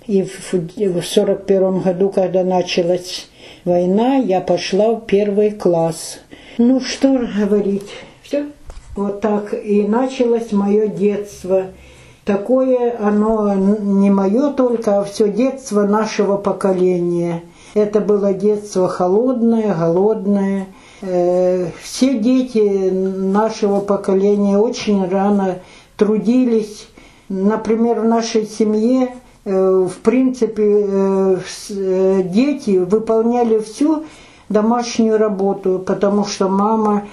И в 1941 году, когда началась война, я пошла в 1 класс. Ну, что говорить, все. Вот так и началось мое детство. Такое оно не мое только, а все детство нашего поколения. Это было детство холодное, голодное. Все дети нашего поколения очень рано трудились. Например, в нашей семье, в принципе, дети выполняли всю домашнюю работу, потому что мама,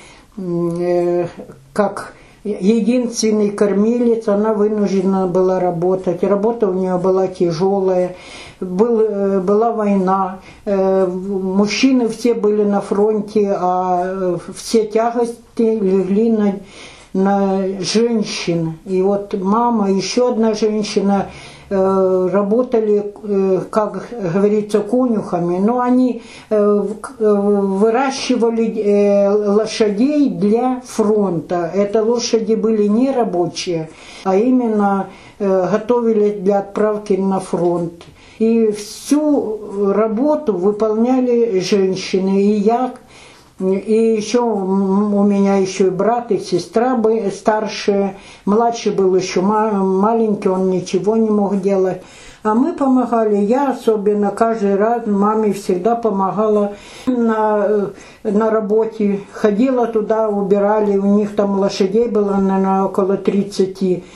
как единственный кормилец, она вынуждена была работать. Работа у нее была тяжелая, была война, мужчины все были на фронте, а все тягости легли на женщин. И вот мама, еще одна женщина работали, как говорится, конюхами, но они выращивали лошадей для фронта. Это лошади были не рабочие, а именно готовили для отправки на фронт. И всю работу выполняли женщины. И я, и еще у меня еще и брат, и сестра старшая, младший был еще маленький, он ничего не мог делать. А мы помогали, я особенно каждый раз маме всегда помогала на работе. Ходила туда, убирали, у них там лошадей было, наверное, около 30.